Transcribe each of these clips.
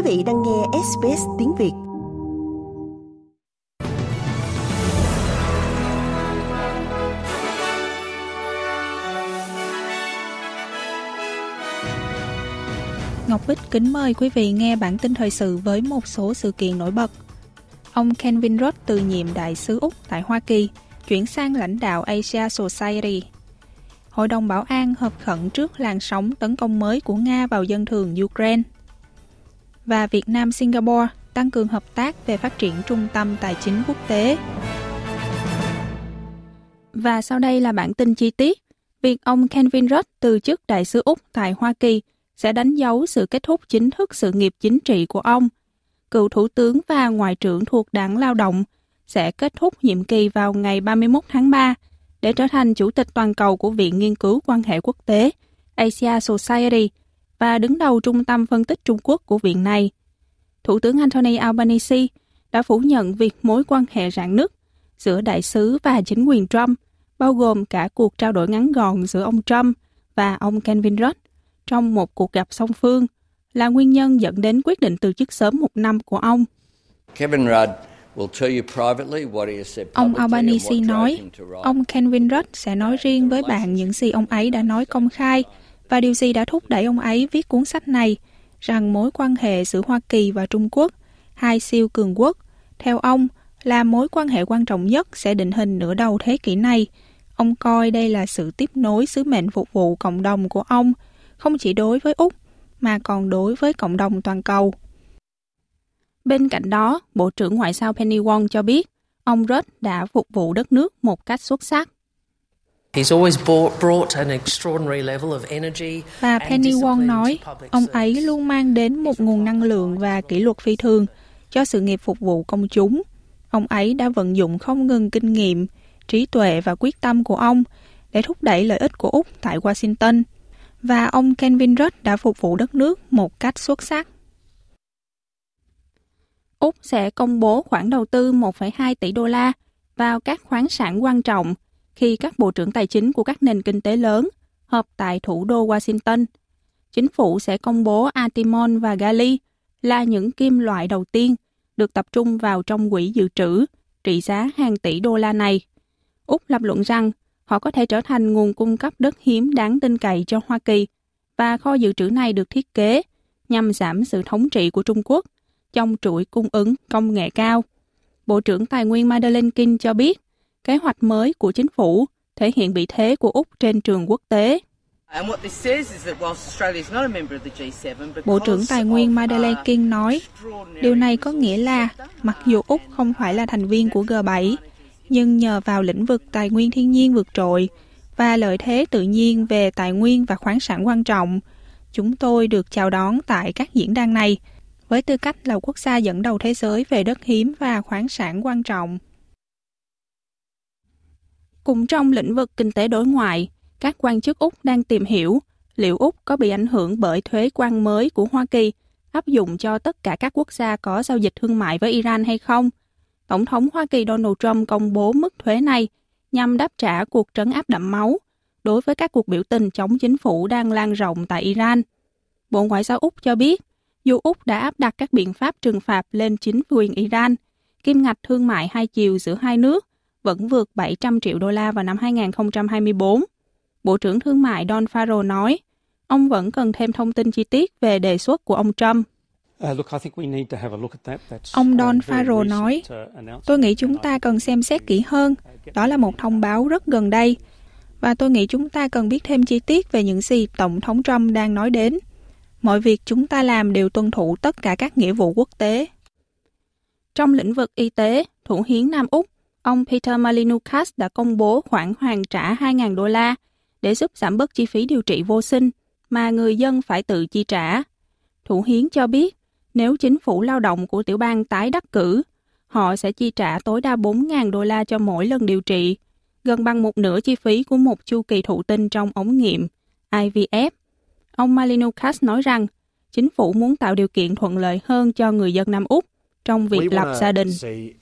vị đang nghe SBS tiếng Việt. Ngọc Bích kính mời quý vị nghe bản tin thời sự với một số sự kiện nổi bật. Ông Kevin Rudd từ nhiệm đại sứ Úc tại Hoa Kỳ, chuyển sang lãnh đạo Asia Society. Hội đồng Bảo an họp khẩn trước làn sóng tấn công mới của Nga vào dân thường Ukraine. Và Việt Nam-Singapore tăng cường hợp tác về phát triển trung tâm tài chính quốc tế. Và sau đây là bản tin chi tiết. Việc ông Kevin Rudd từ chức đại sứ Úc tại Hoa Kỳ sẽ đánh dấu sự kết thúc chính thức sự nghiệp chính trị của ông. Cựu thủ tướng và ngoại trưởng thuộc Đảng Lao động sẽ kết thúc nhiệm kỳ vào ngày 31 tháng 3 để trở thành chủ tịch toàn cầu của Viện Nghiên cứu Quan hệ Quốc tế Asia Society và đứng đầu trung tâm phân tích Trung Quốc của viện này. Thủ tướng Anthony Albanese đã phủ nhận việc mối quan hệ rạn nứt giữa đại sứ và chính quyền Trump, bao gồm cả cuộc trao đổi ngắn gọn giữa ông Trump và ông Kevin Rudd trong một cuộc gặp song phương, là nguyên nhân dẫn đến quyết định từ chức sớm một năm của ông. Ông Albanese nói, ông Kevin Rudd sẽ nói riêng với bạn những gì ông ấy đã nói công khai và điều gì đã thúc đẩy ông ấy viết cuốn sách này, rằng mối quan hệ giữa Hoa Kỳ và Trung Quốc, hai siêu cường quốc, theo ông, là mối quan hệ quan trọng nhất sẽ định hình nửa đầu thế kỷ này. Ông coi đây là sự tiếp nối sứ mệnh phục vụ cộng đồng của ông, không chỉ đối với Úc, mà còn đối với cộng đồng toàn cầu. Bên cạnh đó, Bộ trưởng Ngoại giao Penny Wong cho biết, ông Rudd đã phục vụ đất nước một cách xuất sắc. Và Penny Wong nói, ông ấy luôn mang đến một nguồn năng lượng và kỷ luật phi thường cho sự nghiệp phục vụ công chúng. Ông ấy đã vận dụng không ngừng kinh nghiệm, trí tuệ và quyết tâm của ông để thúc đẩy lợi ích của Úc tại Washington. Và ông Kevin Rudd đã phục vụ đất nước một cách xuất sắc. Úc sẽ công bố khoản đầu tư 1,2 tỷ đô la vào các khoáng sản quan trọng khi các bộ trưởng tài chính của các nền kinh tế lớn họp tại thủ đô Washington. Chính phủ sẽ công bố antimon và gali là những kim loại đầu tiên được tập trung vào trong quỹ dự trữ trị giá hàng tỷ đô la này. Úc lập luận rằng họ có thể trở thành nguồn cung cấp đất hiếm đáng tin cậy cho Hoa Kỳ và kho dự trữ này được thiết kế nhằm giảm sự thống trị của Trung Quốc trong chuỗi cung ứng công nghệ cao. Bộ trưởng Tài nguyên Madeleine King cho biết, kế hoạch mới của chính phủ thể hiện vị thế của Úc trên trường quốc tế. Bộ trưởng Tài nguyên Madeleine King nói, điều này có nghĩa là mặc dù Úc không phải là thành viên của G7, nhưng nhờ vào lĩnh vực tài nguyên thiên nhiên vượt trội và lợi thế tự nhiên về tài nguyên và khoáng sản quan trọng, chúng tôi được chào đón tại các diễn đàn này, với tư cách là quốc gia dẫn đầu thế giới về đất hiếm và khoáng sản quan trọng. Cũng trong lĩnh vực kinh tế đối ngoại, các quan chức Úc đang tìm hiểu liệu Úc có bị ảnh hưởng bởi thuế quan mới của Hoa Kỳ áp dụng cho tất cả các quốc gia có giao dịch thương mại với Iran hay không. Tổng thống Hoa Kỳ Donald Trump công bố mức thuế này nhằm đáp trả cuộc trấn áp đẫm máu đối với các cuộc biểu tình chống chính phủ đang lan rộng tại Iran. Bộ Ngoại giao Úc cho biết, dù Úc đã áp đặt các biện pháp trừng phạt lên chính quyền Iran, kim ngạch thương mại hai chiều giữa hai nước vẫn vượt 700 triệu đô la vào năm 2024. Bộ trưởng Thương mại Don Farrell nói, ông vẫn cần thêm thông tin chi tiết về đề xuất của ông Trump. Ông Don Farrell nói, tôi nghĩ chúng ta cần xem xét kỹ hơn. Đó là một thông báo rất gần đây. Và tôi nghĩ chúng ta cần biết thêm chi tiết về những gì Tổng thống Trump đang nói đến. Mọi việc chúng ta làm đều tuân thủ tất cả các nghĩa vụ quốc tế. Trong lĩnh vực y tế, thủ hiến Nam Úc, ông Peter Malinoukis đã công bố khoản hoàn trả 2.000 đô la để giúp giảm bớt chi phí điều trị vô sinh mà người dân phải tự chi trả. Thủ hiến cho biết, nếu chính phủ lao động của tiểu bang tái đắc cử, họ sẽ chi trả tối đa 4.000 đô la cho mỗi lần điều trị, gần bằng một nửa chi phí của một chu kỳ thụ tinh trong ống nghiệm, IVF. Ông Malinoukis nói rằng, chính phủ muốn tạo điều kiện thuận lợi hơn cho người dân Nam Úc trong việc lập gia đình.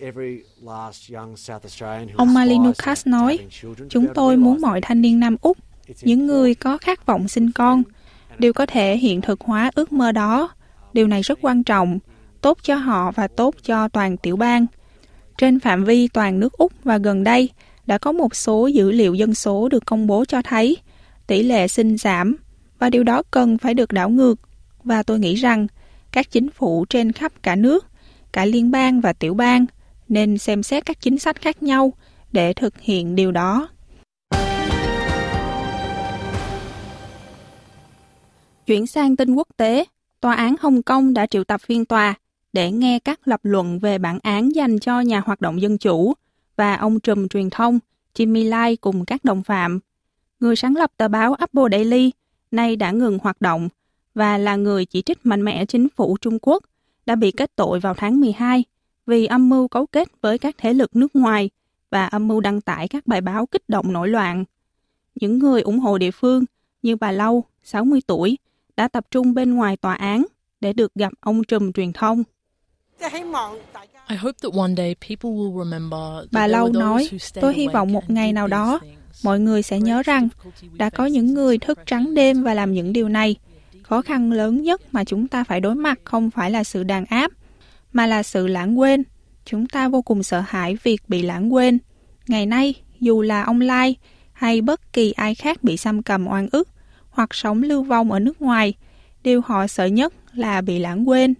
Ông Malinoukis nói, chúng tôi muốn mọi thanh niên Nam Úc, những người có khát vọng sinh con, đều có thể hiện thực hóa ước mơ đó Điều này rất quan trọng, tốt cho họ và tốt cho toàn tiểu bang. Trên phạm vi toàn nước Úc và gần đây, đã có một số dữ liệu dân số được công bố cho thấy tỷ lệ sinh giảm, và điều đó cần phải được đảo ngược. Và tôi nghĩ rằng các chính phủ trên khắp cả nước, cả liên bang và tiểu bang, nên xem xét các chính sách khác nhau để thực hiện điều đó. Chuyển sang tin quốc tế, Tòa án Hồng Kông đã triệu tập phiên tòa để nghe các lập luận về bản án dành cho nhà hoạt động dân chủ và ông trùm truyền thông Jimmy Lai cùng các đồng phạm. Người sáng lập tờ báo Apple Daily nay đã ngừng hoạt động và là người chỉ trích mạnh mẽ chính phủ Trung Quốc đã bị kết tội vào tháng 12 vì âm mưu cấu kết với các thế lực nước ngoài và âm mưu đăng tải các bài báo kích động nổi loạn. Những người ủng hộ địa phương như bà Lâu, 60 tuổi, đã tập trung bên ngoài tòa án để được gặp ông trùm truyền thông. Bà Lâu nói, tôi hy vọng một ngày nào đó, mọi người sẽ nhớ rằng đã có những người thức trắng đêm và làm những điều này. Khó khăn lớn nhất mà chúng ta phải đối mặt không phải là sự đàn áp, mà là sự lãng quên. Chúng ta vô cùng sợ hãi việc bị lãng quên. Ngày nay, dù là ông Lai hay bất kỳ ai khác bị giam cầm oan ức hoặc sống lưu vong ở nước ngoài, điều họ sợ nhất là bị lãng quên.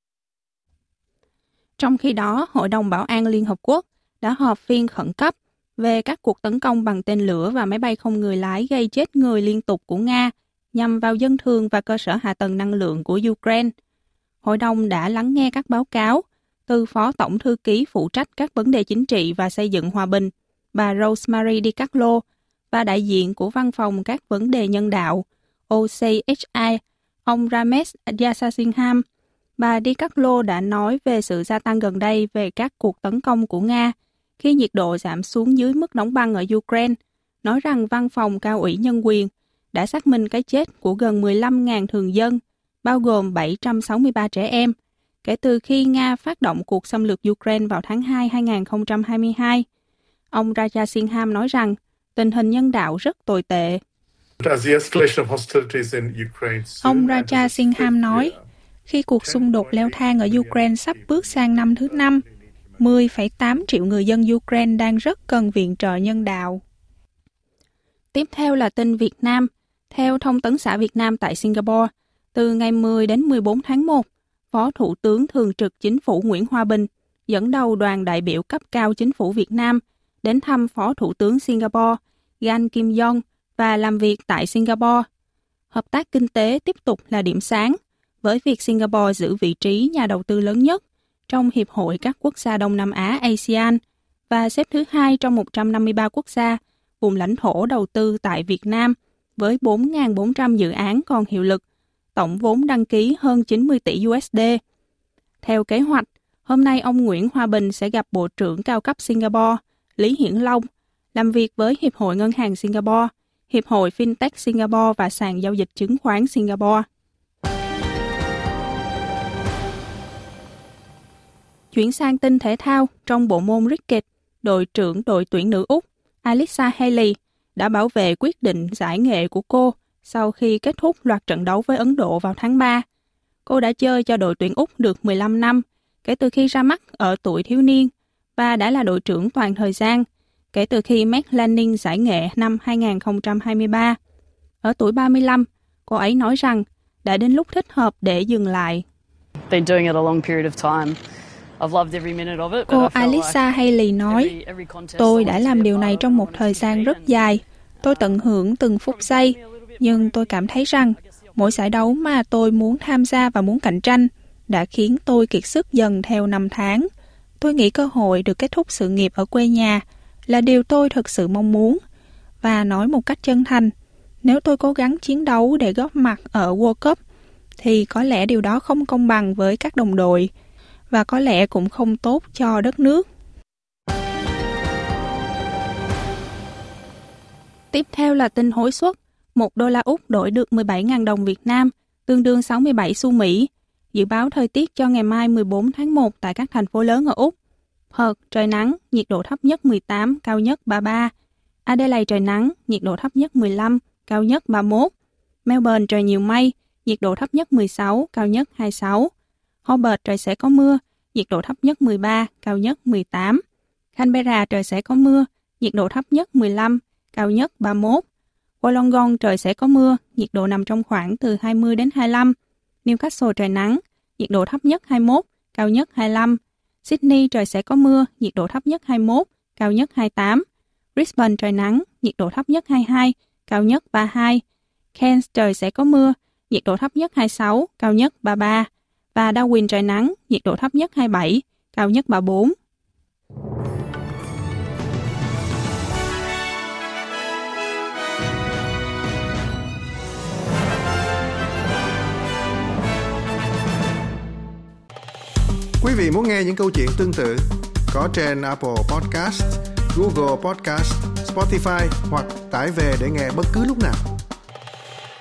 Trong khi đó, Hội đồng Bảo an Liên Hợp Quốc đã họp phiên khẩn cấp về các cuộc tấn công bằng tên lửa và máy bay không người lái gây chết người liên tục của Nga nhằm vào dân thường và cơ sở hạ tầng năng lượng của Ukraine. Hội đồng đã lắng nghe các báo cáo từ Phó Tổng Thư ký phụ trách các vấn đề chính trị và xây dựng hòa bình, bà Rosemary DiCarlo, và đại diện của Văn phòng các vấn đề nhân đạo, OCHA, ông Ramesh Jaisingham. Bà DiCarlo đã nói về sự gia tăng gần đây về các cuộc tấn công của Nga khi nhiệt độ giảm xuống dưới mức đóng băng ở Ukraine, nói rằng Văn phòng Cao ủy Nhân quyền đã xác minh cái chết của gần 15.000 thường dân, bao gồm 763 trẻ em, kể từ khi Nga phát động cuộc xâm lược Ukraine vào tháng 2 2022. Ông Jaisingham nói rằng tình hình nhân đạo rất tồi tệ. Ông Jaisingham nói, khi cuộc xung đột leo thang ở Ukraine sắp bước sang năm thứ 5, 10,8 triệu người dân Ukraine đang rất cần viện trợ nhân đạo. Tiếp theo là tin Việt Nam. Theo Thông tấn xã Việt Nam tại Singapore, từ ngày 10 đến 14 tháng 1, Phó Thủ tướng Thường trực Chính phủ Nguyễn Hòa Bình dẫn đầu đoàn đại biểu cấp cao Chính phủ Việt Nam đến thăm Phó Thủ tướng Singapore Gan Kim Yong và làm việc tại Singapore. Hợp tác kinh tế tiếp tục là điểm sáng, với việc Singapore giữ vị trí nhà đầu tư lớn nhất trong Hiệp hội các quốc gia Đông Nam Á ASEAN và xếp thứ 2 trong 153 quốc gia vùng lãnh thổ đầu tư tại Việt Nam với 4.400 dự án còn hiệu lực, tổng vốn đăng ký hơn 90 tỷ USD. Theo kế hoạch, hôm nay ông Nguyễn Hòa Bình sẽ gặp Bộ trưởng cao cấp Singapore Lý Hiển Long, làm việc với Hiệp hội Ngân hàng Singapore, Hiệp hội Fintech Singapore và sàn giao dịch chứng khoán Singapore. Chuyển sang tin thể thao, trong bộ môn cricket, đội trưởng đội tuyển nữ Úc Alyssa Healy đã bảo vệ quyết định giải nghệ của cô sau khi kết thúc loạt trận đấu với Ấn Độ vào tháng 3. Cô đã chơi cho đội tuyển Úc được 15 năm kể từ khi ra mắt ở tuổi thiếu niên và đã là đội trưởng toàn thời gian kể từ khi Meg Lanning giải nghệ năm 2023. Ở tuổi 35, cô ấy nói rằng đã đến lúc thích hợp để dừng lại. Cô Alyssa Healy nói, tôi đã làm điều này trong một thời gian rất dài. Tôi tận hưởng từng phút giây, nhưng tôi cảm thấy rằng mỗi giải đấu mà tôi muốn tham gia và muốn cạnh tranh đã khiến tôi kiệt sức dần theo năm tháng. Tôi nghĩ cơ hội được kết thúc sự nghiệp ở quê nhà là điều tôi thực sự mong muốn. Và nói một cách chân thành, nếu tôi cố gắng chiến đấu để góp mặt ở World Cup, thì có lẽ điều đó không công bằng với các đồng đội, và có lẽ cũng không tốt cho đất nước. Tiếp theo là tin hối suất. $1 Úc đổi được 17.000 đồng Việt Nam, tương đương 67 xu Mỹ. Dự báo thời tiết cho ngày mai 14 tháng 1 tại các thành phố lớn ở Úc. Perth, trời nắng, nhiệt độ thấp nhất 18, cao nhất 33. Adelaide trời nắng, nhiệt độ thấp nhất 15, cao nhất 31. Melbourne trời nhiều mây, nhiệt độ thấp nhất 16, cao nhất 26. Hobart trời sẽ có mưa, nhiệt độ thấp nhất 13, cao nhất 18. Canberra trời sẽ có mưa, nhiệt độ thấp nhất 15, cao nhất 31. Wollongong trời sẽ có mưa, nhiệt độ nằm trong khoảng từ 20 đến 25. Newcastle trời nắng, nhiệt độ thấp nhất 21, cao nhất 25. Sydney trời sẽ có mưa, nhiệt độ thấp nhất 21, cao nhất 28. Brisbane trời nắng, nhiệt độ thấp nhất 22, cao nhất 32. Cairns trời sẽ có mưa, nhiệt độ thấp nhất 26, cao nhất 33. Và Darwin trời nắng, nhiệt độ thấp nhất 27, cao nhất 34. Quý vị muốn nghe những câu chuyện tương tự có trên Apple Podcast, Google Podcast, Spotify hoặc tải về để nghe bất cứ lúc nào.